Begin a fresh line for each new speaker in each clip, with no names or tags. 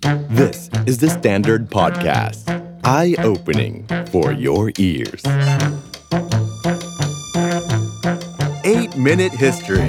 This is the Standard Podcast. Eye-opening for your ears. 8-Minute History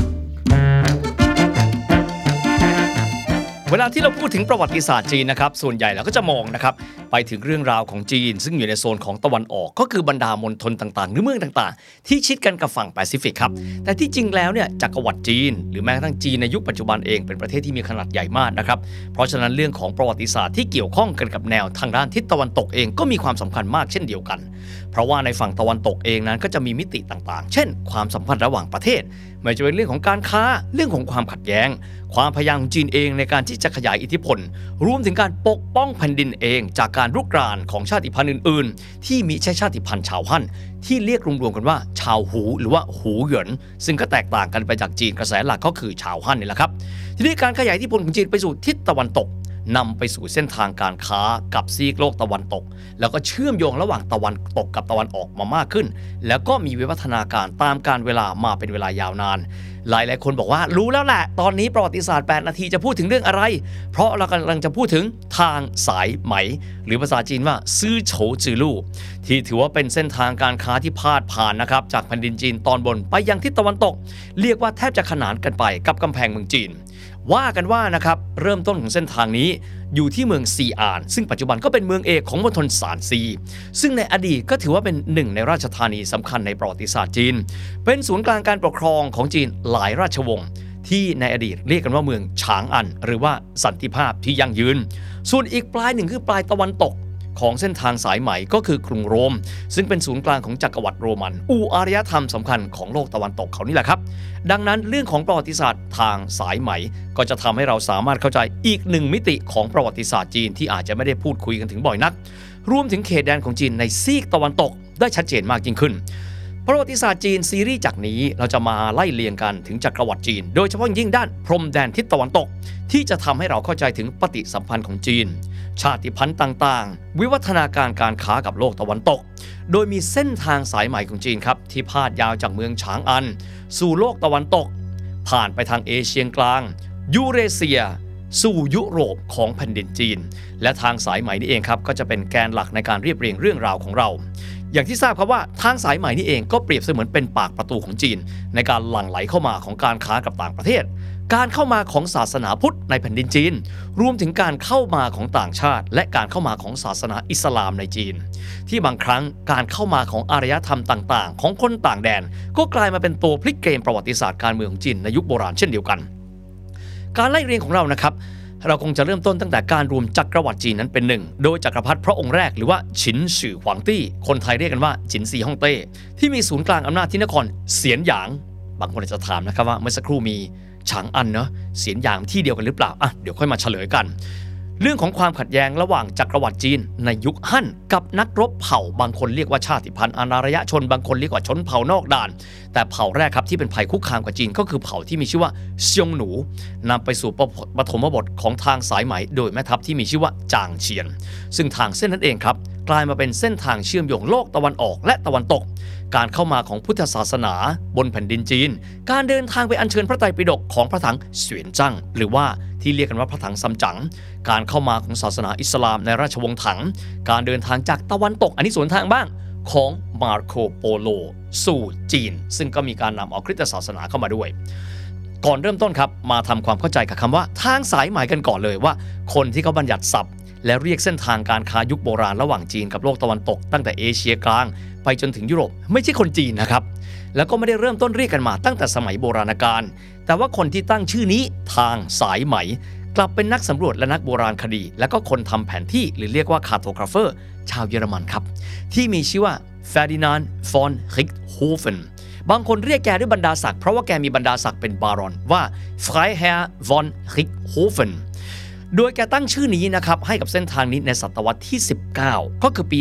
เวลาที่เราพูดถึงประวัติศาสตร์จีนนะครับส่วนใหญ่เราก็จะมองนะครับไปถึงเรื่องราวของจีนซึ่งอยู่ในโซนของตะวันออกก็คือบรรดามณฑลต่างๆหรือเมืองต่างๆที่ชิดกันกับฝั่งแปซิฟิกครับแต่ที่จริงแล้วเนี่ยจักรวรรดิจีนหรือแม้กระทั่งจีนในยุคปัจจุบันเองเป็นประเทศที่มีขนาดใหญ่มากนะครับเพราะฉะนั้นเรื่องของประวัติศาสตร์ที่เกี่ยวข้องกันกับแนวทางด้านทิศตะวันตกเองก็มีความสำคัญมากเช่นเดียวกันเพราะว่าในฝั่งตะวันตกเองนั้นก็จะมีมิติต่างๆเช่นความสัมพันธ์ระหว่างประเทศไม่ว่าจะเป็นเรื่องของการค้าเรื่องของความขัดแย้งความพยายามของจีนเองในการที่จะขยายอิทธิพลรวมถึงการปกป้องแผ่นดินเองจากการรุกรานของชาติพันธุ์อื่นๆที่มีใช่ชาติพันธุ์ชาวฮั่นที่เรียกรวมๆกันว่าชาวหูหรือว่าหูเหยินซึ่งก็แตกต่างกันไปจากจีนกระแสหลักก็คือชาวฮั่นนี่แหละครับทีนี้การขยายอิทธิพลของจีนไปสู่ทิศตะวันตกนำไปสู่เส้นทางการค้ากับซีกโลกตะวันตกแล้วก็เชื่อมโยงระหว่างตะวันตกกับตะวันออกมามากขึ้นแล้วก็มีวิวัฒนาการตามกาลเวลามาเป็นเวลายาวนานหลายๆคนบอกว่ารู้แล้วแหละตอนนี้ประวัติศาสตร์8นาทีจะพูดถึงเรื่องอะไรเพราะเรากำลังจะพูดถึงทางสายไหมหรือภาษาจีนว่าซื่อโฉจือลู่ที่ถือว่าเป็นเส้นทางการค้าที่พาดผ่านนะครับจากแผ่นดินจีนตอนบนไปยังทิศตะวันตกเรียกว่าแทบจะขนานกันไปกับกำแพงเมืองจีนว่ากันว่านะครับเริ่มต้นของเส้นทางนี้อยู่ที่เมืองซีอานซึ่งปัจจุบันก็เป็นเมืองเอกของมณฑลซานซีซึ่งในอดีตก็ถือว่าเป็นหนึ่งในราชธานีสำคัญในประวัติศาสตร์จีนเป็นศูนย์กลางการปกครองของจีนหลายราชวงศ์ที่ในอดีตเรียกกันว่าเมืองฉางอันหรือว่าสันติภาพที่ยั่งยืนส่วนอีกปลายหนึ่งคือปลายตะวันตกของเส้นทางสายไหมก็คือกรุงโรมซึ่งเป็นศูนย์กลางของจักรวรรดิโรมันอารยธรรมสำคัญของโลกตะวันตกเขานี่แหละครับดังนั้นเรื่องของประวัติศาสตร์ทางสายไหมก็จะทำให้เราสามารถเข้าใจอีกหนึ่งมิติของประวัติศาสตร์จีนที่อาจจะไม่ได้พูดคุยกันถึงบ่อยนักรวมถึงเขตแดนของจีนในซีกตะวันตกได้ชัดเจนมากยิ่งขึ้นประวัติศาสตร์จีนซีรีส์จากนี้เราจะมาไล่เรียงกันถึงจักรวรรดิจีนโดยเฉพาะยิ่งด้านพรมแดนทิศตะวันตกที่จะทำให้เราเข้าใจถึงปฏิสัมพันธ์ของจีนชาติพันธุ์ต่างๆวิวัฒนาการการค้ากับโลกตะวันตกโดยมีเส้นทางสายไหมของจีนครับที่พาดยาวจากเมืองฉางอันสู่โลกตะวันตกผ่านไปทางเอเชียกลางยูเรเซียสู่ยุโรปของแผ่นดินจีนและทางสายไหมนี่เองครับก็จะเป็นแกนหลักในการเรียบเรียงเรื่องราวของเราอย่างที่ทราบครับว่าทางสายไหมนี่เองก็เปรียบเสมือนเป็นปากประตูของจีนในการหลั่งไหลเข้ามาของการค้ากับต่างประเทศการเข้ามาของศาสนาพุทธในแผ่นดินจีนรวมถึงการเข้ามาของต่างชาติและการเข้ามาของศาสนาอิสลามในจีนที่บางครั้งการเข้ามาของอารยธรรมต่างๆของคนต่างแดนก็กลายมาเป็นตัวพลิกเกมประวัติศาสตร์การเมืองของจีนในยุคโบราณเช่นเดียวกันการไล่เรียงของเรานะครับเราคงจะเริ่มต้นตั้งแต่การรวมจักรวรรดิจีนนั้นเป็นหนึ่งโดยจักรพรรดิพระองค์แรกหรือว่าฉินฉือหวังตี้คนไทยเรียกกันว่าฉินซีฮ่องเต้ที่มีศูนย์กลางอำนาจที่นครเสียนหยางบางคนอาจจะถามนะครับว่าเมื่อสักครู่มีฉางอันเนาะเสียนหยางที่เดียวกันหรือเปล่าเดี๋ยวค่อยมาเฉลยกันเรื่องของความขัดแย้งระหว่างจักรวรรดิจีนในยุคฮั่นกับนักรบเผ่าบางคนเรียกว่าชาติพันธุ์อารยชนบางคนเรียกว่าชนเผ่านอกด่านแต่เผ่าแรกครับที่เป็นภัยคุกคามกับจีนก็คือเผ่าที่มีชื่อว่าเซียงหนูนำไปสู่ปฐมบทของทางสายไหมโดยแม่ทัพที่มีชื่อว่าจางเฉียนซึ่งทางเส้นนั้นเองครับกลายมาเป็นเส้นทางเชื่อมโยงโลกตะวันออกและตะวันตกการเข้ามาของพุทธศาสนาบนแผ่นดินจีนการเดินทางไปอัญเชิญพระไตรปิฎกของพระถังเสวียนจั่งหรือว่าที่เรียกกันว่าพระถังซัมจั๋งการเข้ามาของศาสนาอิสลามในราชวงศ์ถังการเดินทางจากตะวันตกอันนี้สวนทางบ้างของมาร์โคโปโลสู่จีนซึ่งก็มีการนำเอาคริสตศาสนาเข้ามาด้วยก่อนเริ่มต้นครับมาทำความเข้าใจกับคำว่าทางสายไหมกันก่อนเลยว่าคนที่เขาบัญญัติศัพท์และเรียกเส้นทางการค้ายุคโบราณระหว่างจีนกับโลกตะวันตกตั้งแต่เอเชียกลางไปจนถึงยุโรปไม่ใช่คนจีนนะครับแล้วก็ไม่ได้เริ่มต้นเรียกกันมาตั้งแต่สมัยโบราณกาลแต่ว่าคนที่ตั้งชื่อนี้ทางสายไหมกลับเป็นนักสำรวจและนักโบราณคดีและก็คนทำแผนที่หรือเรียกว่าคาร์โทกราฟเฟอร์ชาวเยอรมันครับที่มีชื่อว่าเฟอร์ดินานด์ฟอนริกโฮเฟนบางคนเรียกแกด้วยบรรดาศักดิ์เพราะว่าแกมีบรรดาศักดิ์เป็นบารอนว่าไฟร์แฮร์วอนริกโฮเฟนโดยแกตั้งชื่อนี้นะครับให้กับเส้นทางนี้ในศตวรรษที่19ก็คือปี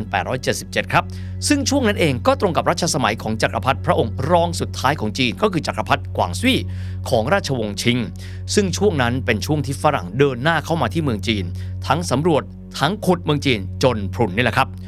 1877ครับซึ่งช่วงนั้นเองก็ตรงกับรัชสมัยของจักรพรรดิพระองค์รองสุดท้ายของจีนก็คือจักรพรรดิกวางซุยของราชวงศ์ชิงซึ่งช่วงนั้นเป็นช่วงที่ฝรั่งเดินหน้าเข้ามาที่เมืองจีนทั้งสำรวจทั้งขุดเมืองจีนจนพรุนนี่แหละครับ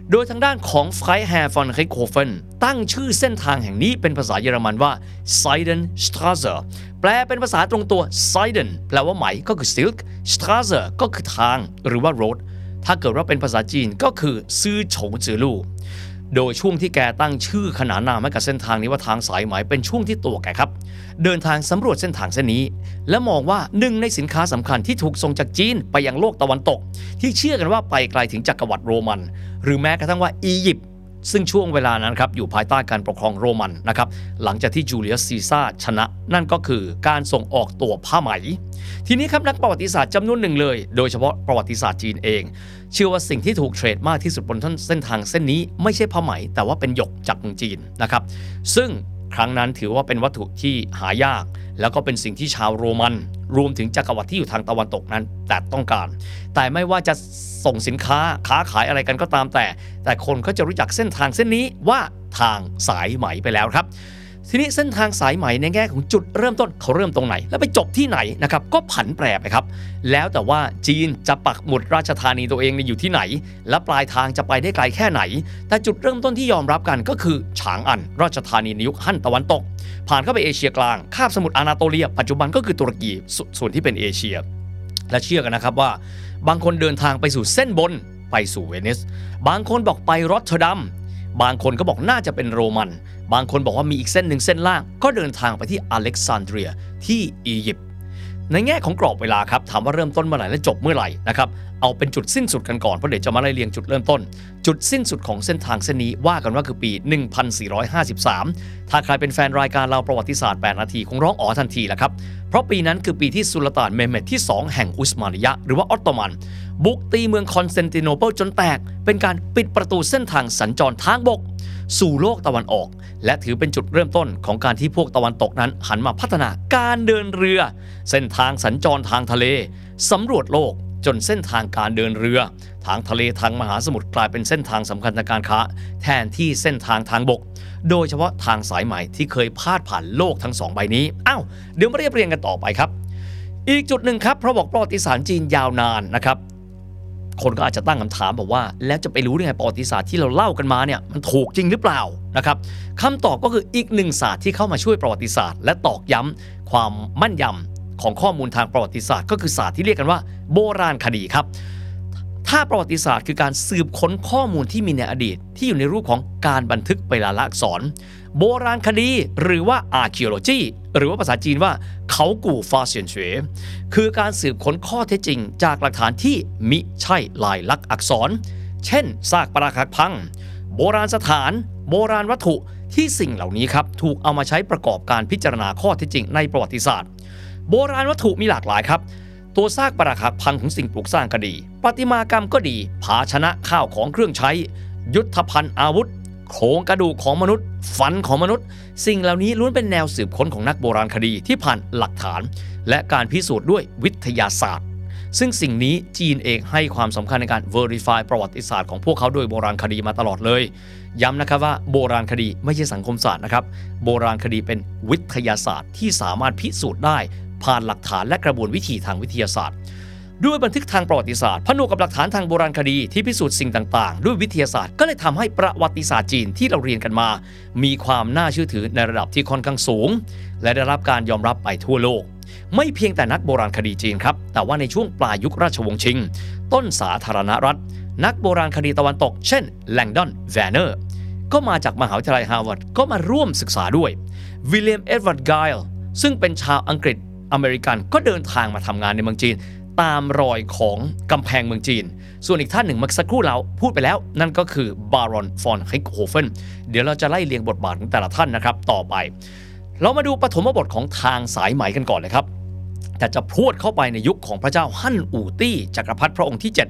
โดยทางด้านของไฟแฮร์ฟอนไคโคเฟนตั้งชื่อเส้นทางแห่งนี้เป็นภาษาเยอรมันว่า Seidenstraße แปลเป็นภาษาตรงตัว Seiden แปลว่าไหมก็คือ silk Straße ก็คือทางหรือว่า road ถ้าเกิดว่าเป็นภาษาจีนก็คือซื่อโฉจือลู่โดยช่วงที่แกตั้งชื่อขนานนามให้กับเส้นทางนี้ว่าทางสายไหมเป็นช่วงที่ตัวแกครับเดินทางสำรวจเส้นทางเส้นนี้และมองว่าหนึ่งในสินค้าสำคัญที่ถูกส่งจากจีนไปยังโลกตะวันตกที่เชื่อกันว่าไปไกลถึงจักรวรรดิโรมันหรือแม้กระทั่งว่าอียิปต์ซึ่งช่วงเวลานั้นครับอยู่ภายใต้การปกครองโรมันนะครับหลังจากที่จูเลียสซีซ่าชนะนั่นก็คือการส่งออกตัวผ้าไหมทีนี้ครับนักประวัติศาสตร์จำนวนหนึ่งเลยโดยเฉพาะประวัติศาสตร์จีนเองเชื่อว่าสิ่งที่ถูกเทรดมากที่สุดบนเส้นทางเส้นนี้ไม่ใช่ผ้าไหมแต่ว่าเป็นหยกจากเมืองจีนนะครับซึ่งครั้งนั้นถือว่าเป็นวัตถุที่หายากแล้วก็เป็นสิ่งที่ชาวโรมันรวมถึงจักรวรรดิที่อยู่ทางตะวันตกนั้นแต่ต้องการแต่ไม่ว่าจะส่งสินค้าค้าขายอะไรกันก็ตามแต่คนก็จะรู้จักเส้นทางเส้นนี้ว่าทางสายไหมไปแล้วครับทีนี้เส้นทางสายไหมในแง่ของจุดเริ่มต้นเขาเริ่มตรงไหนแล้วไปจบที่ไหนนะครับก็ผันแปรไปครับแล้วแต่ว่าจีนจะปักหมุดราชธานีตัวเองอยู่ที่ไหนและปลายทางจะไปได้ไกลแค่ไหนแต่จุดเริ่มต้นที่ยอมรับกันก็คือฉางอันราชธานีในยุคฮั่นตะวันตกผ่านเข้าไปเอเชียกลางคาบสมุทรอานาโตเลียปัจจุบันก็คือตุรกีส่วนที่เป็นเอเชียและเชื่อกันนะครับว่าบางคนเดินทางไปสู่เส้นบนไปสู่เวนิสบางคนบอกไปรอตเทอร์ดัมบางคนก็บอกน่าจะเป็นโรมันบางคนบอกว่ามีอีกเส้นหนึ่งเส้นล่างก็เดินทางไปที่อเล็กซานเดรียที่อียิปต์ในแง่ของกรอบเวลาครับถามว่าเริ่มต้นเมื่อไหร่และจบเมื่อไหร่นะครับเอาเป็นจุดสิ้นสุดกันก่อนเพราะเดี๋ยวจะมาไล่เรียงจุดเริ่มต้นจุดสิ้นสุดของเส้นทางเส้นนี้ว่ากันว่าคือปี 1453 ถ้าใครเป็นแฟนรายการเราประวัติศาสตร์8นาทีคงร้องอ๋อทันทีแหละครับเพราะปีนั้นคือปีที่สุลต่านเมเหม็ดที่2แห่งอุสมานียะหรือว่าออตโตมันบุกตีเมืองคอนสแตนติโนเปิลจนแตกเป็นการปิดประตูเส้นทางสัญจรทางบกสู่โลกตะวันออกและถือเป็นจุดเริ่มต้นของการที่พวกตะวันตกนั้นหันมาพัฒนาการเดินเรือเส้นทางสัญจรทางทะเลสำรวจโลกจนเส้นทางการเดินเรือทางทะเลทางมหาสมุทรกลายเป็นเส้นทางสำคัญทางการค้าแทนที่เส้นทางทางบกโดยเฉพาะทางสายไหมที่เคยพาดผ่านโลกทั้ง2ใบนี้เดี๋ยวมาเรียงกันต่อไปครับอีกจุดหนึ่งครับเพราะบอกประวัติศาสตร์จีนยาวนานนะครับคนก็อาจจะตั้งคำถามบอกว่าแล้วจะไปรู้ได้ไงประวัติศาสตร์ที่เราเล่ากันมาเนี่ยมันถูกจริงหรือเปล่านะครับคำตอบก็คืออีกหนึ่งศาสตร์ที่เข้ามาช่วยประวัติศาสตร์และตอกย้ำความมั่นยำของข้อมูลทางประวัติศาสตร์ก็คือศาสตร์ที่เรียกกันว่าโบราณคดีครับถ้าประวัติศาสตร์คือการสืบค้นข้อมูลที่มีในอดีตที่อยู่ในรูปของการบันทึกเป็นลายลักษณ์อักษรโบราณคดีหรือว่า archaeology หรือว่าภาษาจีนว่าเขากู่ฟาเซียนเฉวคือการสืบค้นข้อเท็จจริงจากหลักฐานที่มิใช่ลายลักษณ์อักษรเช่นซากปรักหักพังโบราณสถานโบราณวัตถุที่สิ่งเหล่านี้ครับถูกเอามาใช้ประกอบการพิจารณาข้อเท็จจริงในประวัติศาสตร์โบราณวัตถุมีหลากหลายครับตัวซากปรักหักพังของสิ่งปลูกสร้างก็ดีประติมากรรมก็ดีภาชนะข้าวของเครื่องใช้ยุทธภัณฑ์อาวุธโครงกระดูกของมนุษย์ฟันของมนุษย์สิ่งเหล่านี้ล้วนเป็นแนวสืบค้นของนักโบราณคดีที่ผ่านหลักฐานและการพิสูจน์ด้วยวิทยาศาสตร์ซึ่งสิ่งนี้จีนเองให้ความสำคัญในการ verify ประวัติศาสตร์ของพวกเขาโดยโบราณคดีมาตลอดเลยย้ำนะครับว่าโบราณคดีไม่ใช่สังคมศาสตร์นะครับโบราณคดีเป็นวิทยาศาสตร์ที่สามารถพิสูจน์ได้ผ่านหลักฐานและกระบวนวิธีทางวิทยาศาสตร์ด้วยบันทึกทางประวัติศาสตร์ผนวกกับหลักฐานทางโบราณคดีที่พิสูจน์สิ่งต่างๆด้วยวิทยาศาสตร์ก็เลยทำให้ประวัติศาสตร์จีนที่เราเรียนกันมามีความน่าเชื่อถือในระดับที่ค่อนข้างสูงและได้รับการยอมรับไปทั่วโลกไม่เพียงแต่นักโบราณคดีจีนครับแต่ว่าในช่วงปลายยุคราชวงศ์ชิงต้นสาธารณรัฐนักโบราณคดีตะวันตกเช่นแลงดอนแวนเนอร์ก็มาจากมหาวิทยาลัยฮาร์วาร์ดก็มาร่วมศึกษาด้วยวิลเลียมเอ็ดเวิร์ดไกล์ซึ่งเป็นชาวอังกฤษอเมริกันก็เดินทางมาทำงานในเมืองจีนตามรอยของกำแพงเมืองจีนส่วนอีกท่านหนึ่งเมื่อสักครู่เราพูดไปแล้วนั่นก็คือบารอนฟอนไฮโฮเฟนเดี๋ยวเราจะไล่เรียงบทบาทของแต่ละท่านนะครับต่อไปเรามาดูปฐมบทของทางสายไหมกันก่อนเลยครับแต่จะพรวดเข้าไปในยุคของพระเจ้าฮั่นอู่ตี้จักรพรรดิพระองค์ที่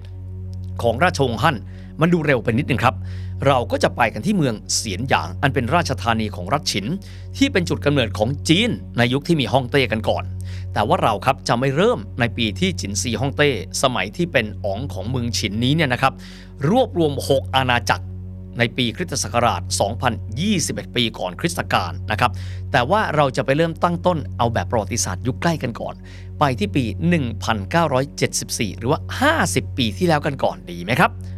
7ของราชวงศ์ฮั่นมันดูเร็วไปนิดนึงครับเราก็จะไปกันที่เมืองเสียนหยางอันเป็นราชธานีของรัฐฉินที่เป็นจุดกำเนิดของจีนในยุคที่มีฮ่องเต้กันก่อนแต่ว่าเราครับจะไม่เริ่มในปีที่จินซีฮ่องเต้สมัยที่เป็นอ๋องของเมืองฉินนี้เนี่ยนะครับรวบรวม6อาณาจักรในปีคริสตศักราช 2021 ปีก่อนคริสตกาลนะครับแต่ว่าเราจะไปเริ่มตั้งต้นเอาแบบประวัติศาสตร์ยุคใกล้กันก่อนไปที่ปี 1974 หรือว่า 50 ปีที่แล้วกันก่อนดีไหมครับ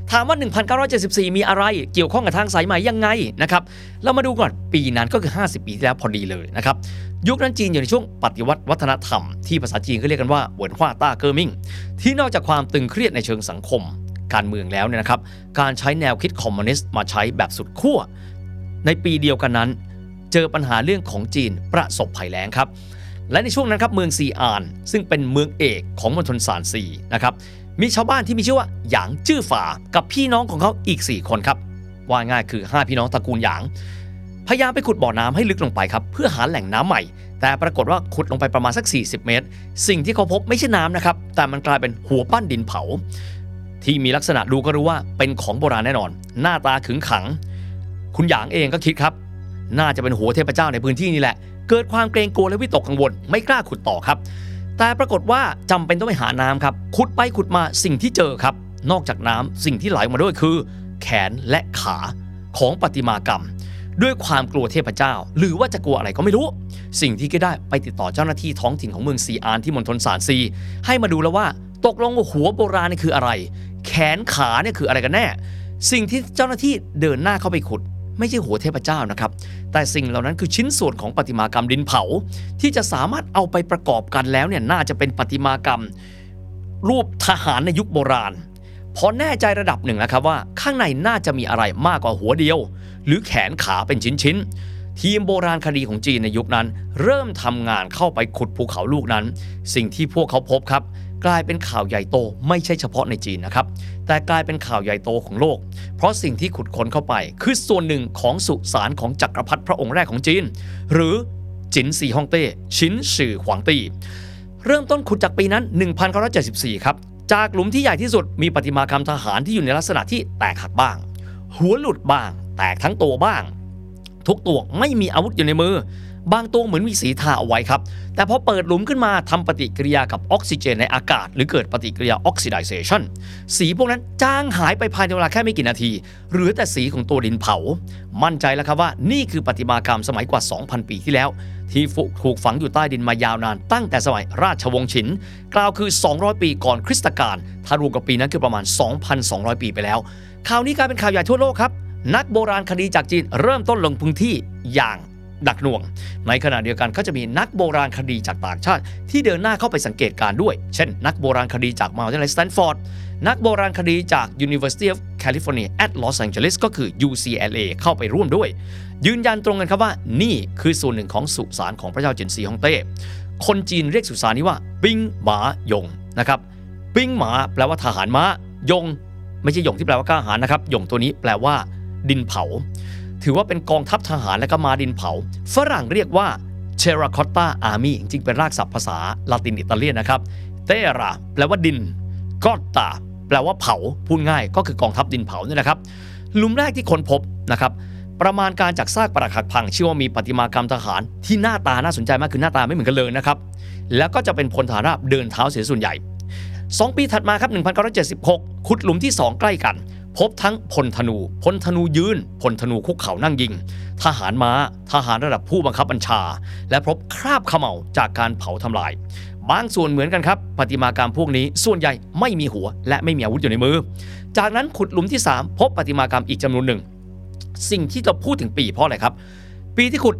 ถามว่า 1974 มีอะไรเกี่ยวข้องกับทางสายไหมยังไงนะครับเรามาดูก่อนปีนั้นก็คือ50 ปีที่แล้วพอดีเลยนะครับยุคนั้นจีนอยู่ในช่วงปฏิวัติวัฒนธรรมที่ภาษาจีนก็เรียกกันว่าเหวินฮวาต้าเกิอมิ่งที่นอกจากความตึงเครียดในเชิงสังคมการเมืองแล้วเนี่ยนะครับการใช้แนวคิดคอมมิวนิสต์มาใช้แบบสุดขั้วในปีเดียวกันนั้นเจอปัญหาเรื่องของจีนประสบภัยแล้งครับและในช่วงนั้นครับเมืองซีอานซึ่งเป็นเมืองเอกของมณฑลซานซีนะครับมีชาวบ้านที่มีชื่อว่าหยางจื้อฝากับพี่น้องของเขาอีก4คนครับว่าง่ายคือ5พี่น้องตระกูลหยางพยายามไปขุดบ่อน้ำให้ลึกลงไปครับเพื่อหาแหล่งน้ำใหม่แต่ปรากฏว่าขุดลงไปประมาณสัก40 เมตรสิ่งที่เขาพบไม่ใช่น้ำนะครับแต่มันกลายเป็นหัวปั้นดินเผาที่มีลักษณะดูก็รู้ว่าเป็นของโบราณแน่นอนหน้าตาขึงขังคุณหยางเองก็คิดครับน่าจะเป็นหัวเทพเจ้าในพื้นที่นี่แหละเกิดความเกรงกลัวและวิตกกังวลไม่กล้าขุดต่อครับแต่ปรากฏว่าจำเป็นต้องไปหาน้ำครับขุดไปขุดมาสิ่งที่เจอครับนอกจากน้ำสิ่งที่ไหลออกมาด้วยคือแขนและขาของประติมากรรมด้วยความกลัวเทพเจ้าหรือว่าจะกลัวอะไรก็ไม่รู้สิ่งที่ก็ได้ไปติดต่อเจ้าหน้าที่ท้องถิ่นของเมืองซีอานที่มณฑลซานซีให้มาดูแล้วว่าตกลงว่าหัวโบราณนี่คืออะไรแขนขาเนี่ยคืออะไรกันแน่สิ่งที่เจ้าหน้าที่เดินหน้าเข้าไปขุดไม่ใช่หัวเทพเจ้านะครับแต่สิ่งเหล่านั้นคือชิ้นส่วนของประติมากรรมดินเผาที่จะสามารถเอาไปประกอบกันแล้วเนี่ยน่าจะเป็นประติมากรรมรูปทหารในยุคโบราณพอแน่ใจระดับหนึ่งแล้วครับว่าข้างในน่าจะมีอะไรมากกว่าหัวเดียวหรือแขนขาเป็นชิ้นๆทีมโบราณคดีของจีนในยุคนั้นเริ่มทำงานเข้าไปขุดภูเขาลูกนั้นสิ่งที่พวกเขาพบครับกลายเป็นข่าวใหญ่โตไม่ใช่เฉพาะในจีนนะครับแต่กลายเป็นข่าวใหญ่โตของโลกเพราะสิ่งที่ขุดค้นเข้าไปคือส่วนหนึ่งของสุสานของจักรพรรดิพระองค์แรกของจีนหรือจินซีฮ่องเต้ชินสื่อขวางตี้เริ่มต้นขุดจากปีนั้น 1974 ครับจากหลุมที่ใหญ่ที่สุดมีประติมากรรมทหารที่อยู่ในลักษณะที่แตกหักบ้างหัวหลุดบ้างแตกทั้งตัวบ้างทุกตัวไม่มีอาวุธอยู่ในมือบางตัวเหมือนมีสีทาเอาไว้ครับแต่พอเปิดหลุมขึ้นมาทำปฏิกิริยากับออกซิเจนในอากาศหรือเกิดปฏิกิริยาออกซิไดเซชันสีพวกนั้นจางหายไปภายในเวลาแค่ไม่กี่นาทีเหลือแต่สีของตัวดินเผามั่นใจแล้วครับว่านี่คือประติมากรรมสมัยกว่า 2,000 ปีที่แล้วที่ถูกฝังอยู่ใต้ดินมายาวนานตั้งแต่สมัยราชวงศ์ฉินกล่าวคือ 200 ปีก่อนคริสตกาลถ้ารวมกับปีนั้นคือประมาณ 2,200 ปีไปแล้วข่าวนี้กลายเป็นข่าวใหญ่ทั่วโลกครับนักโบราณคดีจากจีนเริ่มต้นลงพื้นที่อย่างดักหน่วงในขณะเดียวกันก็จะมีนักโบราณคดีจากต่างชาติที่เดินหน้าเข้าไปสังเกตการด้วยเช่นนักโบราณคดีจากมหาวิทยาลัยสแตนฟอร์ดนักโบราณคดีจาก University of California at Los Angeles ก็คือ UCLA เข้าไปร่วมด้วยยืนยันตรงกันครับว่านี่คือส่วนหนึ่งของสุสานของพระเจ้าจินซีฮ่องเต้คนจีนเรียกสุสานนี้ว่าปิงหมายงนะครับปิงหมาแปลว่าทหารม้ายงไม่ใช่ยงที่แปลว่ากล้าหาญนะครับยงตัวนี้แปลว่าดินเผาถือว่าเป็นกองทัพทหารและก็มาดินเผาฝรั่งเรียกว่า Terracotta Army จริงๆเป็นรากศัพท์ภาษาลาตินอิตาเลียนนะครับ Terra แปลว่าดิน Cotta แปลว่าเผาพูดง่ายก็คือกองทัพดินเผานี่แหละครับหลุมแรกที่ค้นพบนะครับประมาณการจากซากปรักหักพังเชื่อว่ามีประติมากรรมทหารที่หน้าตาน่าสนใจมากคือหน้าตาไม่เหมือนกันเลยนะครับแล้วก็จะเป็นพลทหารราบเดินเท้าเสียส่วนใหญ่2 ปีถัดมาครับ 1976 ขุดหลุมที่2ใกล้กันพบทั้งพลธนูยืนพลธนูคุกเข่านั่งยิงทหารม้าทหารระดับผู้บังคับบัญชาและพบคราบเขม่าจากการเผาทำลายบางส่วนเหมือนกันครับประติมากรรมพวกนี้ส่วนใหญ่ไม่มีหัวและไม่มีอาวุธอยู่ในมือจากนั้นขุดหลุมที่3พบประติมากรรมอีกจำนวนหนึ่งสิ่งที่เราพูดถึงปีเพราะอะไรครับปีที่ขุด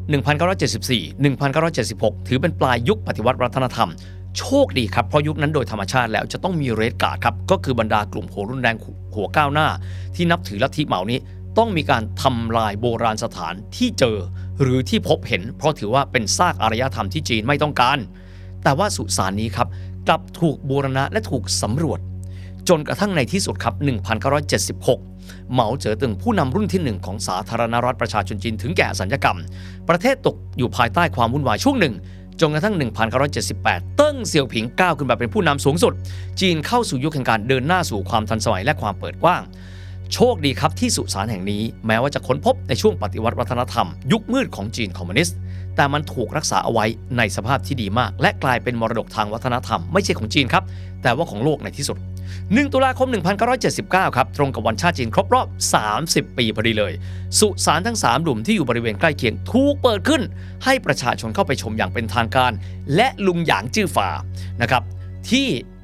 1974 1976 ถือเป็นปลายยุคปฏิวัติวัฒนธรรมโชคดีครับเพราะยุคนั้นโดยธรรมชาติแล้วจะต้องมีเรดการ์ดครับก็คือบรรดากลุ่มหัวรุนแรงหัวก้าวหน้าที่นับถือลัทธิเหมานี้ต้องมีการทำลายโบราณสถานที่เจอหรือที่พบเห็นเพราะถือว่าเป็นซากอารยธรรมที่จีนไม่ต้องการแต่ว่าสุสานนี้ครับกลับถูกบูรณะและถูกสำรวจจนกระทั่งในที่สุดครับ 1976 เหมาเจ๋อตึงผู้นำรุ่นที่1ของสาธารณรัฐประชาชนจีนถึงแก่อสัญญกรรมประเทศตกอยู่ภายใต้ความวุ่นวายช่วงหนึ่งจนกระทั่ง 1978 เติ้งเสี่ยวผิงก้าวขึ้นมาเป็นผู้นำสูงสุดจีนเข้าสู่ยุคแห่งการเดินหน้าสู่ความทันสมัยและความเปิดกว้างโชคดีครับที่สุสานแห่งนี้แม้ว่าจะค้นพบในช่วงปฏิวัติวัฒนธรรมยุคมืดของจีนคอมมิวนิสต์แต่มันถูกรักษาเอาไว้ในสภาพที่ดีมากและกลายเป็นมรดกทางวัฒนธรรมไม่ใช่ของจีนครับแต่ว่าของโลกในที่สุด1 ตุลาคม 1979 ครับตรงกับวันชาติจีนครบรอบ 30 ปีพอดีเลยสุสานทั้ง3หลุมที่อยู่บริเวณใกล้เคียงถูกเปิดขึ้นให้ประชาชนเข้าไปชมอย่างเป็นทางการและลุงหยางจื้อฝานะครับที่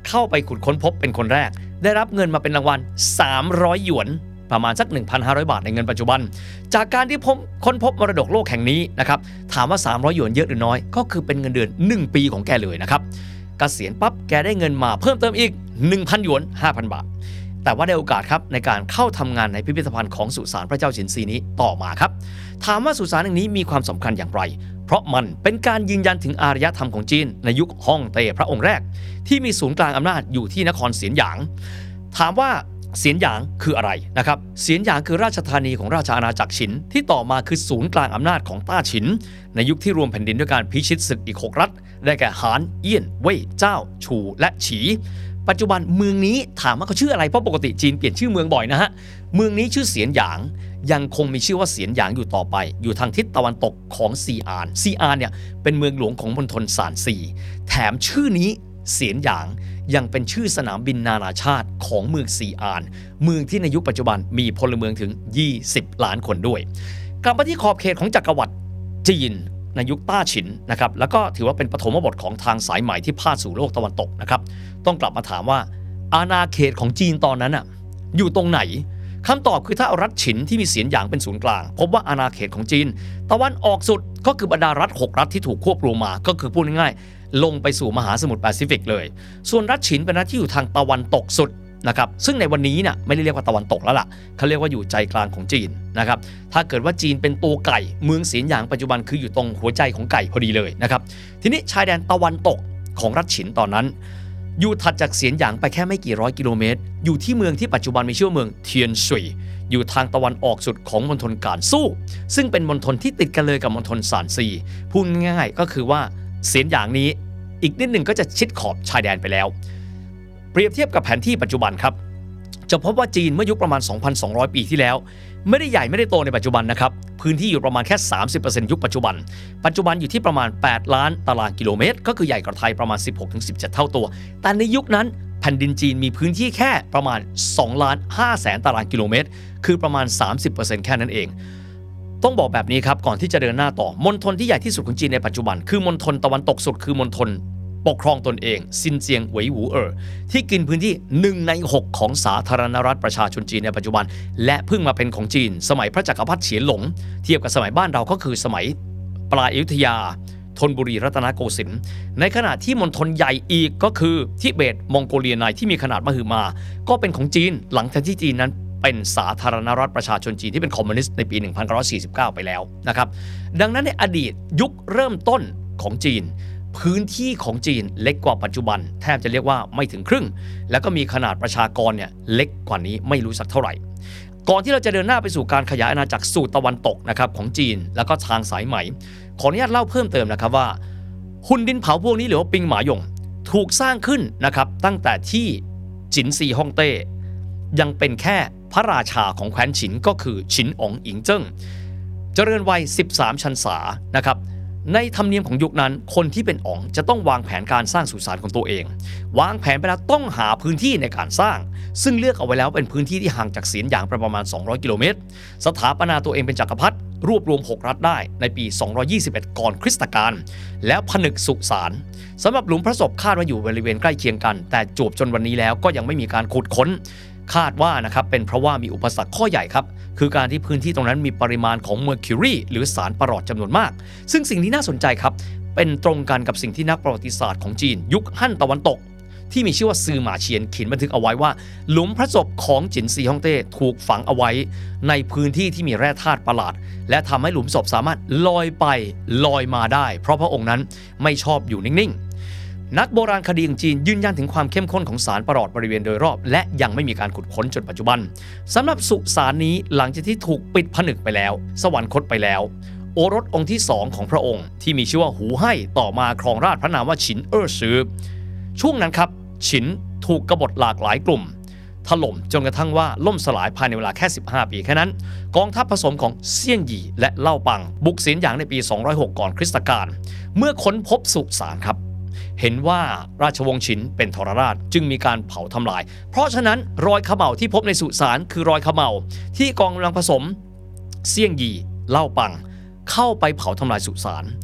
เข้าไปขุดค้นพบเป็นคนแรกได้รับเงินมาเป็นรางวัล300หยวนประมาณสัก 1,500 บาทในเงินปัจจุบันจากการที่ค้นพบมรดกโลกแห่งนี้นะครับถามว่า300หยวนเยอะหรือน้อยก็คือเป็นเงินเดือน1ปีของแกเลยนะครับเกษียณปั๊บแกได้เงินมาเพิ่มเติมอีก 1,000 หยวน 5,000 บาทแต่ว่าได้โอกาสครับในการเข้าทำงานในพิพิธภัณฑ์ของสุสานพระเจ้าฉินซีนี้ต่อมาครับถามว่าสุสานแห่งนี้มีความสำคัญอย่างไรเพราะมันเป็นการยืนยันถึงอารยธรรมของจีนในยุคฮ่องเต้พระองค์แรกที่มีศูนย์กลางอำนาจอยู่ที่นครเสียนหยางถามว่าเสียนหยางคืออะไรนะครับเสียนหยางคือราชธานีของราชอาณาจักรฉินที่ต่อมาคือศูนย์กลางอำนาจของต้าฉินในยุคที่รวมแผ่นดินด้วยการพิชิตศึกอีก6รัฐได้แก่หานเอี้ยนเว่ยเจ้าชูและฉีปัจจุบันเมืองนี้ถามว่าเขาชื่ออะไรเพราะปกติจีนเปลี่ยนชื่อเมืองบ่อยนะฮะเมืองนี้ชื่อเสียนหยางยังคงมีชื่อว่าเสียนหยางอยู่ต่อไปอยู่ทางทิศตะวันตกของซีอานเนี่ยเป็นเมืองหลวงของมณฑลซานซีแถมชื่อนี้เสียนหยางยังเป็นชื่อสนามบินนานาชาติของเมืองซีอานเมืองที่ในยุคปัจจุบันมีพลเมืองถึง20ล้านคนด้วยกลับมาที่ขอบเขตของจักรวรรดิจีนในยุคต้าฉินนะครับแล้วก็ถือว่าเป็นปฐมบทของทางสายใหม่ที่พาดสู่โลกตะวันตกนะครับต้องกลับมาถามว่าอาณาเขตของจีนตอนนั้นอยู่ตรงไหนคำตอบคือถ้าเอารัฐฉินที่มีเสียนหยางเป็นศูนย์กลางพบว่าอาณาเขตของจีนตะวันออกสุดก็คือบรรดารัฐ6รัฐที่ถูกควบรวมมาก็คือพูดง่ายๆลงไปสู่มหาสมุทรแปซิฟิกเลยส่วนรัฐฉินเป็นรัฐที่อยู่ทางตะวันตกสุดนะครับซึ่งในวันนี้ไม่ได้เรียกว่าตะวันตกแล้วล่ะเขาเรียกว่าอยู่ใจกลางของจีนนะครับถ้าเกิดว่าจีนเป็นตัวไก่เมืองเสียนหยางปัจจุบันคืออยู่ตรงหัวใจของไก่พอดีเลยนะครับทีนี้ชายแดนตะวันตกของรัฐฉินตอนนั้นอยู่ถัดจากเสียนหยางไปแค่ไม่กี่ร้อยกิโลเมตรอยู่ที่เมืองที่ปัจจุบันมีชื่อเมืองเทียนซุยอยู่ทางตะวันออกสุดของมณฑลการสู้ซึ่งเป็นมณฑลที่ติดกันเลยกับมณฑลซานซีพูดง่ายๆก็คือว่าเสียนหยางนี้อีกนิดหนึ่งก็จะชิดขอบชายแดนไปแล้วเปรียบเทียบกับแผนที่ปัจจุบันครับจะพบว่าจีนเมื่อยุคประมาณ 2,200 ปีที่แล้วไม่ได้ใหญ่ไม่ได้โตในปัจจุบันนะครับพื้นที่อยู่ประมาณแค่ 30% ยุคปัจจุบันอยู่ที่ประมาณ8ล้านตารางกิโลเมตรก็คือใหญ่กว่าไทยประมาณ 16-17 เท่าตัวแต่ในยุคนั้นแผ่นดินจีนมีพื้นที่แค่ประมาณ 2,500,000 ตารางกิโลเมตรคือประมาณ 30% แค่นั้นเองต้องบอกแบบนี้ครับก่อนที่จะเดินหน้าต่อมณฑลที่ใหญ่ที่สุดของจีนในปัจจุบันคือมณฑลตะวันตกสุดคือมณฑลปกครองตนเองซินเจียงเหวยหูที่กินพื้นที่1ใน6ของสาธารณรัฐประชาชนจีนในปัจจุบันและเพิ่งมาเป็นของจีนสมัยพระจักรพรรดิเฉียนหลงเทียบกับสมัยบ้านเราก็คือสมัยปลายอยุธยาธนบุรีรัตนโกสินทร์ในขณะที่มณฑลใหญ่อีกก็คือทิเบตมองโกเลียในที่มีขนาดมหึมาก็เป็นของจีนหลังจากที่จีนนั้นเป็นสาธารณรัฐประชาชนจีนที่เป็นคอมมิวนิสต์ในปี 1949 ไปแล้วนะครับดังนั้นในอดีตยุคเริ่มต้นของจีนพื้นที่ของจีนเล็กกว่าปัจจุบันแทบจะเรียกว่าไม่ถึงครึ่งแล้วก็มีขนาดประชากรเล็กกว่านี้ไม่รู้สักเท่าไหร่ก่อนที่เราจะเดินหน้าไปสู่การขยายอาณาจักรสู่ตะวันตกนะครับของจีนแล้วก็ทางสายไหมขออนุญาตเล่าเพิ่มเติมนะครับว่าหุ่นดินเผาพวกนี้หรือว่าปิงหมาหยงถูกสร้างขึ้นนะครับตั้งแต่ที่จินซีฮ่องเต้ยังเป็นแค่พระราชาของแคว้นฉินก็คือฉินอ๋องอิงเจิ้งเจริญวัย13 พรรษานะครับในธรรมเนียมของยุคนั้นคนที่เป็นอ๋องจะต้องวางแผนการสร้างสุสานของตัวเองวางแผนไปแล้วต้องหาพื้นที่ในการสร้างซึ่งเลือกเอาไว้แล้วเป็นพื้นที่ที่ห่างจากเสียนหยางประมาณ200 กิโลเมตรสถาปนาตัวเองเป็นจักรพรรดิรวบรวม6รัฐได้ในปี221ก่อนคริสตกาลแล้วผนึกสุสานสำหรับหลุมพระศพคาดว่าอยู่บริเวณใกล้เคียงกันแต่จวบจนวันนี้แล้วก็ยังไม่มีการขุดค้นคาดว่านะครับเป็นเพราะว่ามีอุปสรรคข้อใหญ่ครับคือการที่พื้นที่ตรงนั้นมีปริมาณของเมอร์คิวรีหรือสารประหลอดจำนวนมากซึ่งสิ่งที่น่าสนใจครับเป็นตรงกันกับสิ่งที่นักประวัติศาสตร์ของจีนยุคฮั่นตะวันตกที่มีชื่อว่าซือหมาเฉียนเขียนบันทึกเอาไว้ว่าหลุมพระศพของจินซีฮ่องเต้ถูกฝังเอาไว้ในพื้นที่ที่มีแร่ธาตุประหลาดและทำให้หลุมศพสามารถลอยไปลอยมาได้เพราะพระองค์นั้นไม่ชอบอยู่นิ่งนักโบราณคดีของจีนยืนยันถึงความเข้มข้นของสารประหลอดบริเวณโดยรอบและยังไม่มีการขุดค้นจนปัจจุบันสำหรับสุสานนี้หลังจากที่ถูกปิดผนึกไปแล้วสวรรคตไปแล้วโอรสองค์ที่2ของพระองค์ที่มีชื่อว่าหูไห่ต่อมาครองราชย์พระนามว่าฉินซือช่วงนั้นครับฉินถูกกบฏหลากหลายกลุ่มถล่มจนกระทั่งว่าล่มสลายภายในเวลาแค่15 ปีแค่นั้นกองทัพผสมของเซี่ยงหยี่และเล่าปังบุกเสียนหยางในปี206ก่อนคริสตกาลเมื่อค้นพบสุสานครับเห็นว่าราชวงศ์ฉินเป็นทรราชจึงมีการเผาทำลายเพราะฉะนั้นรอยเขม่าที่พบในสุสานคือรอยเขม่าที่กองกำลังผสมเซี่ยงหยี่เล่าปังเข้าไปเผาทำลายสุสาน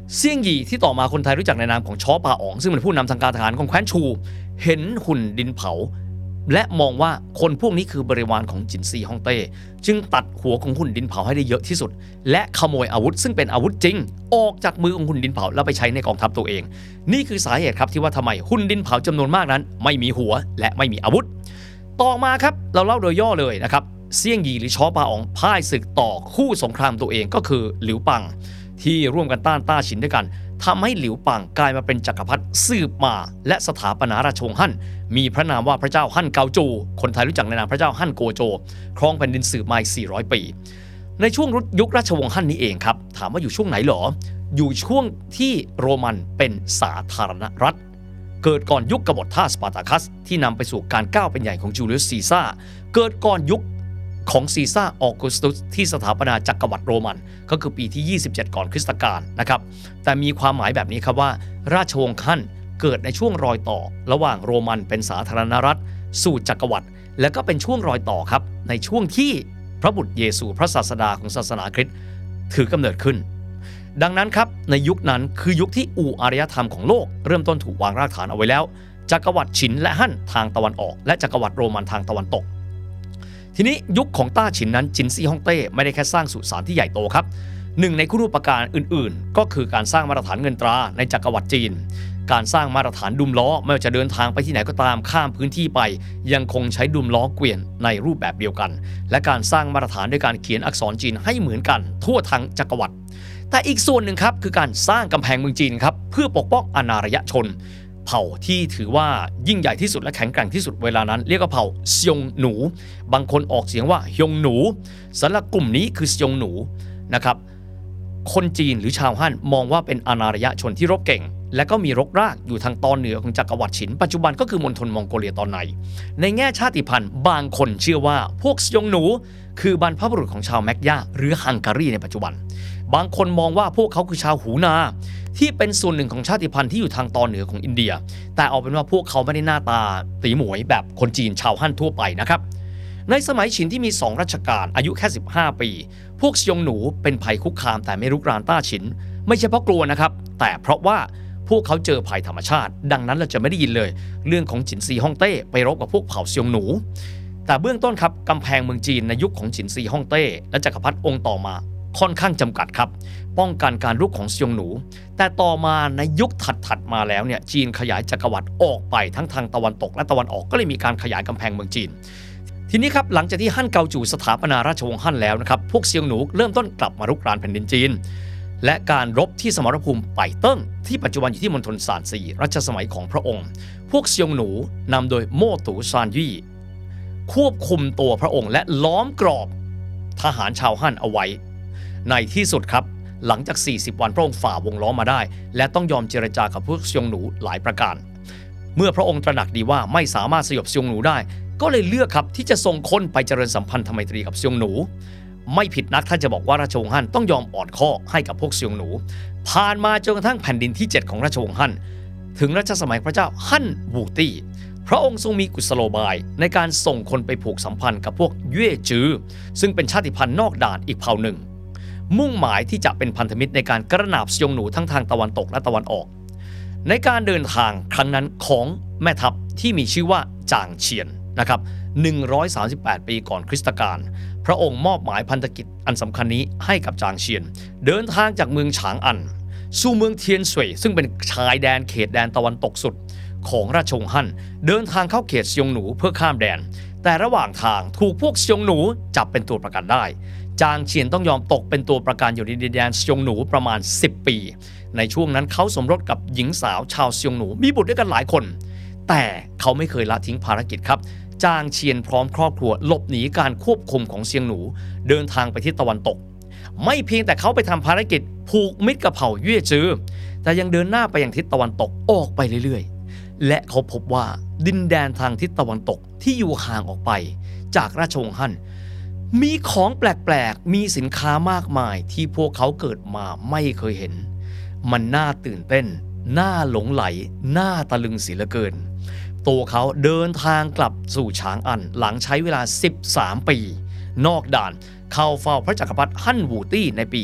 เซี่ยงหยี่ที่ต่อมาคนไทยรู้จักในนามของช้อปาอ๋องซึ่งเป็นผู้นำทางการทหารของแคว้นชูเห็นหุ่นดินเผาและมองว่าคนพวกนี้คือบริวารของจินซีฮ่องเต้จึงตัดหัวของหุ่นดินเผาให้ได้เยอะที่สุดและขโมยอาวุธซึ่งเป็นอาวุธจริงออกจากมือของหุ่นดินเผาแล้วไปใช้ในกองทัพตัวเองนี่คือสาเหตุครับที่ว่าทำไมหุ่นดินเผาจำนวนมากนั้นไม่มีหัวและไม่มีอาวุธต่อมาครับเราเล่าโดยย่อเลยนะครับเซี่ยงหยี่หรือช้อปาอ๋องพ่ายศึกต่อคู่สงครามตัวเองก็คือหลิวปังที่ร่วมกันต้านต้าฉินด้วยกันทำให้หลิวปังกลายมาเป็นจักรพรรดิสืบมาและสถาปนาราชวงศ์ฮั่นมีพระนามว่าพระเจ้าฮั่นเกาโจคนไทยรู้จักในนามพระเจ้าฮั่นโกโจครองแผ่นดินสืบมา400 ปีในช่วงยุคราชวงศ์ฮั่นนี้เองครับถามว่าอยู่ช่วงไหนหรออยู่ช่วงที่โรมันเป็นสาธารณรัฐเกิดก่อนยุคกบฏท่าสปาร์ตาคัสที่นำไปสู่การก้าวเป็นใหญ่ของจูเลียสซีซ่าเกิดก่อนยุคของซีซ่าออกุสตุสที่สถาปนาจักรวรรดิโรมันก็คือปีที่27ก่อนคริสตกาลนะครับแต่มีความหมายแบบนี้ครับว่าราชวงศ์ฮั่นเกิดในช่วงรอยต่อระหว่างโรมันเป็นสาธารณรัฐสู่จักรวรรดิและก็เป็นช่วงรอยต่อครับในช่วงที่พระบุตรเยซูพระศาสดาของศาสนาคริสต์ถือกำเนิดขึ้นดังนั้นครับในยุคนั้นคือยุคที่อู่อารยธรรมของโลกเริ่มต้นถูกวางรากฐานเอาไว้แล้วจักรวรรดิฉินและฮั่นทางตะวันออกและจักรวรรดิโรมันทางตะวันตกทีนี้ยุคของต้าฉินนั้นจินซี่ฮ่องเต้ไม่ได้แค่สร้างสุสานที่ใหญ่โตครับหนึ่งในคุณูปการอื่นๆก็คือการสร้างมาตรฐานเงินตราในจักรวรรดิจีนการสร้างมาตรฐานดุมล้อไม่ว่าจะเดินทางไปที่ไหนก็ตามข้ามพื้นที่ไปยังคงใช้ดุมล้อเกวียนในรูปแบบเดียวกันและการสร้างมาตรฐานด้วยการเขียนอักษรจีนให้เหมือนกันทั่วทั้งจักรวรรดิแต่อีกส่วนหนึ่งครับคือการสร้างกำแพงเมืองจีนครับเพื่อปกป้องอารยชนเผ่าที่ถือว่ายิ่งใหญ่ที่สุดและแข็งแกร่งที่สุดเวลานั้นเรียกว่าเผ่าเซียงหนูบางคนออกเสียงว่าฮยงหนูสำหรับกลุ่มนี้คือเซียงหนูนะครับคนจีนหรือชาวฮั่นมองว่าเป็นอารยชนที่รบเก่งและก็มีรกรากอยู่ทางตอนเหนือของจักรวรรดิฉินปัจจุบันก็คือมณฑลมองโกเลียตอนในในแง่ชาติพันธุ์บางคนเชื่อว่าพวกเซียงหนูคือบรรพบุรุษของชาวแมกยาหรือฮังการีในปัจจุบันบางคนมองว่าพวกเขาคือชาวหูนาที่เป็นส่วนหนึ่งของชาติพันธุ์ที่อยู่ทางตอนเหนือของอินเดียแต่เอาเป็นว่าพวกเขาไม่ได้หน้าตาตีหมวยแบบคนจีนชาวฮั่นทั่วไปนะครับในสมัยฉินที่มี2รัชกาลอายุแค่15 ปีพวกเซียงหนูเป็นภัยคุกคามแต่ไม่รุกรานต้าฉินไม่ใช่เพราะกลัวนะครับแต่เพราะว่าพวกเขาเจอภัยธรรมชาติดังนั้นเราจะไม่ได้ยินเลยเรื่องของจินซีฮ่องเต้ไปรบกับพวกเผ่าเซียงหนูแต่เบื้องต้นครับกำแพงเมืองจีนในยุคของจินซีฮ่องเต้และจักรพรรดิองค์ต่อมาค่อนข้างจำกัดครับป้องกันการรุกของเซียงหนูแต่ต่อมาในยุคถัดมาแล้วเนี่ยจีนขยายจักรวรรดิออกไปทั้งทางตะวันตกและตะวันออกก็เลยมีการขยายกำแพงเมืองจีนทีนี้ครับหลังจากที่ฮั่นเกาจูสถาปนาราชวงศ์ฮั่นแล้วนะครับพวกเซียงหนูเริ่มต้นกลับมารุกรานแผ่นดินจีนและการรบที่สมรภูมิไปเติ้งที่ปัจจุบันอยู่ที่มณฑลซานซีรัชสมัยของพระองค์พวกเซียงหนูนำโดยโม่ตูซานยี่ควบคุมตัวพระองค์และล้อมกรอบทหารชาวฮั่นเอาไว้ในที่สุดครับหลังจาก40 วันพระองค์ฝ่าวงล้อมมาได้และต้องยอมเจรจากับพวกเซียงหนูหลายประการเมื่อพระองค์ตระหนักดีว่าไม่สามารถสยบเซียงหนูได้ก็เลยเลือกครับที่จะส่งคนไปเจริญสัมพันธไมตรีกับเซียงหนูไม่ผิดนักถ้าจะบอกว่าราชวงศ์ฮั่นต้องยอมอ่อนข้อให้กับพวกเซียงหนูผ่านมาจนกระทั่งแผ่นดินที่7ของราชวงศ์ฮั่นถึงรัชสมัยพระเจ้าฮั่นวูตี้พระองค์ทรงมีกุศโลบายในการส่งคนไปผูกสัมพันธ์กับพวกเย่จือซึ่งเป็นชาติพันธุ์นอกด่านอีกเผ่าหนึ่งมุ่งหมายที่จะเป็นพันธมิตรในการกระหนาบเซียงหนูทั้งทางตะวันตกและตะวันออกในการเดินทางครั้งนั้นของแม่ทัพที่มีชื่อว่าจางเฉียนนะครับ138 ปีก่อนคริสตกาลพระองค์มอบหมายพันธกิจอันสำคัญนี้ให้กับจางเฉียนเดินทางจากเมืองฉางอันสู่เมืองเทียนซุยซึ่งเป็นชายแดนเขตแดนตะวันตกสุดของราชวงศ์ฮั่นเดินทางเข้าเขตเซียงหนูเพื่อข้ามแดนแต่ระหว่างทางถูกพวกเซียงหนูจับเป็นตัวประกันได้จางเฉียนต้องยอมตกเป็นตัวประกันอยู่ในดินแดนเซียงหนูประมาณ10 ปีในช่วงนั้นเขาสมรสกับหญิงสาวชาวเซียงหนูมีบุตรด้วยกันหลายคนแต่เขาไม่เคยละทิ้งภารกิจครับจางเฉียนพร้อมครอบครัวหลบหนีการควบคุมของเซียงหนูเดินทางไปทิศตะวันตกไม่เพียงแต่เขาไปทำภารกิจผูกมิตรกับเผ่าเย่จือแต่ยังเดินหน้าไปยังทิศตะวันตกออกไปเรื่อยๆและเขาพบว่าดินแดนทางทิศตะวันตกที่อยู่ห่างออกไปจากราชวงศ์ฮั่นมีของแปลกๆมีสินค้ามากมายที่พวกเขาเกิดมาไม่เคยเห็นมันน่าตื่นเต้นน่าหลงไหลน่าตะลึงเสียเหลือเกินตัวเขาเดินทางกลับสู่ฉางอันหลังใช้เวลา13 ปีนอกด่านเข้าเฝ้าพระจักรพรรดิฮั่นวูตี้ในปี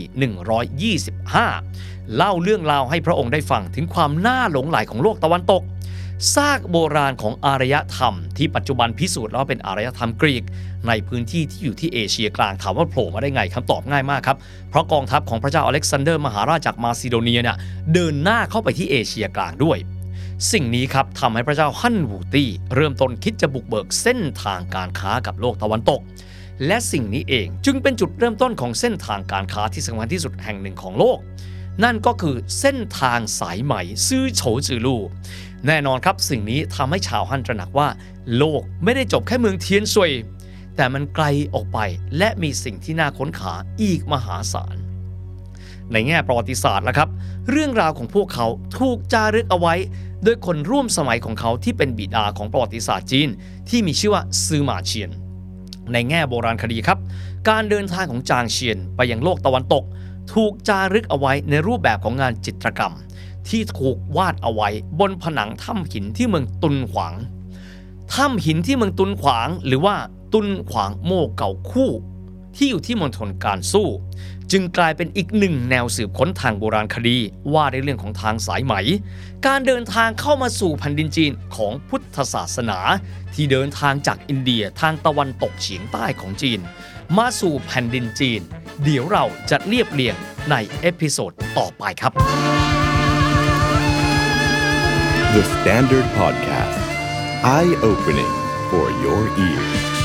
125 เล่าเรื่องราวให้พระองค์ได้ฟังถึงความน่าหลงใหลของโลกตะวันตกซากโบราณของอารยธรรมที่ปัจจุบันพิสูจน์แล้วเป็นอารยธรรมกรีกในพื้นที่ที่อยู่ที่เอเชียกลางถามว่าโผล่มาได้ไงคำตอบง่ายมากครับเพราะกองทัพของพระเจ้าอเล็กซานเดอร์มหาราชจากมาซิโดเนียเนี่ยเดินหน้าเข้าไปที่เอเชียกลางด้วยสิ่งนี้ครับทำให้พระเจ้าฮั่นวูตี้เริ่มต้นคิดจะบุกเบิกเส้นทางการค้ากับโลกตะวันตกและสิ่งนี้เองจึงเป็นจุดเริ่มต้นของเส้นทางการค้าที่สำคัญที่สุดแห่งหนึ่งของโลกนั่นก็คือเส้นทางสายไหมซื่อโฉจือลู่แน่นอนครับสิ่งนี้ทำให้ชาวฮั่นตระหนักว่าโลกไม่ได้จบแค่เมืองเทียนซุยแต่มันไกลออกไปและมีสิ่งที่น่าค้นหาอีกมหาศาลในแง่ประวัติศาสตร์ล่ะครับเรื่องราวของพวกเขาถูกจารึกเอาไว้โดยคนร่วมสมัยของเขาที่เป็นบิดาของประวัติศาสตร์จีนที่มีชื่อว่าซือหมาเฉียนในแง่โบราณคดีครับการเดินทางของจางเฉียนไปยังโลกตะวันตกถูกจารึกเอาไว้ในรูปแบบของงานจิตรกรรมที่ถูกวาดเอาไว้บนผนังถ้ำหินที่เมืองตุนขวางถ้ำหินที่เมืองตุนขวางหรือว่าตุนขวางโม่เก่าคู่ที่อยู่ที่มณฑลการสู้จึงกลายเป็นอีกหนึ่งแนวสืบค้นทางโบราณคดีว่าในเรื่องของทางสายไหมการเดินทางเข้ามาสู่แผ่นดินจีนของพุทธศาสนาที่เดินทางจากอินเดียทางตะวันตกเฉียงใต้ของจีนมาสู่แผ่นดินจีนเดี๋ยวเราจะเรียบเรียงในเอพิโซดต่อไปครับ
The Standard Podcast Eye Opening for your ears